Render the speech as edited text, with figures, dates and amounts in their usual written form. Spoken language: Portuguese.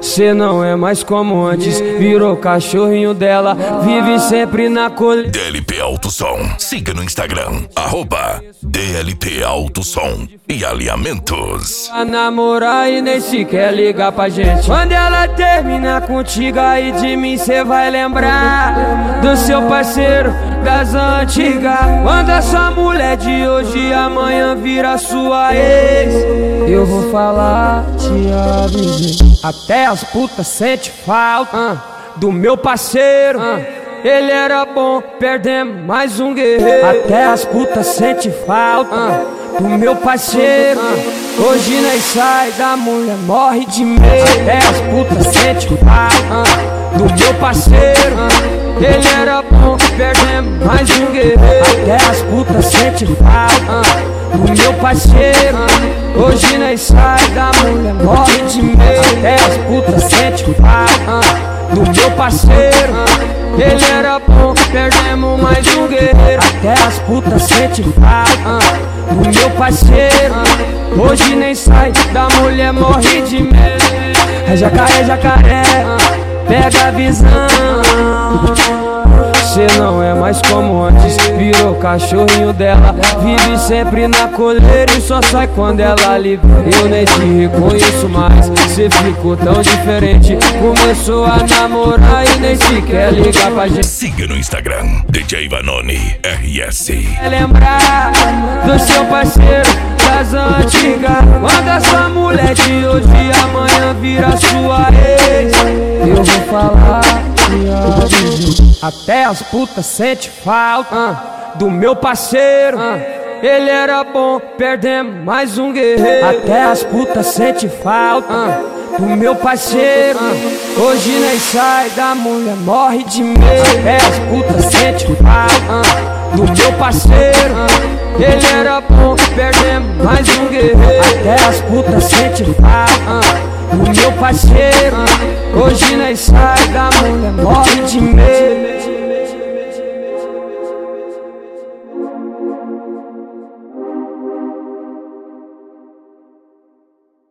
Cê não é mais como antes, virou cachorrinho dela, vive sempre na colina. DLP Alto Som, siga no Instagram, @DLP Alto Som e Alinhamentos. A namorar e nem sequer ligar pra gente. Quando ela terminar contigo, aí de mim cê vai lembrar do seu parceiro das antigas. Quando essa mulher de hoje amanhã vira sua ex, eu vou falar, te avisei. Até as putas sente falta do meu parceiro. Ele era bom, perdemos mais um guerreiro. Até as putas sente falta do meu parceiro. Hoje nós sai da mulher, morre de medo. Até as putas sente falta do meu parceiro. Ele era bom, perdemos mais um guerreiro. Até as putas sente falta do meu parceiro. Hoje nós sai da mulher, morre de medo. Até as putas sente falta do meu parceiro. Ele era bom, perdemos mais um guerreiro. Até as putas sente falta do meu parceiro. Hoje nem sai da mulher, morre de medo. É jacaré, jacaré, pega a visão. Cê não é mais como antes, virou cachorrinho dela, vive sempre na coleira e só sai quando ela livre. Eu nem te reconheço mais, cê ficou tão diferente. Começou a namorar e nem sequer liga pra gente. Siga no Instagram, DJ Vanoni RS. É lembrar do seu parceiro das antigas. Quando essa mulher de hoje amanhã vira sua ex, eu vou falar, até as putas sente falta do meu parceiro. Ele era bom, perdemos mais um guerreiro. Até as putas sente falta do meu parceiro. Hoje nós sai da mulher, morre de medo. Até as putas sente falta do meu parceiro. Ele era bom, perdemos mais um guerreiro. Até as putas sente falta do meu parceiro. Hoje nós sai da mulher, morre de medo.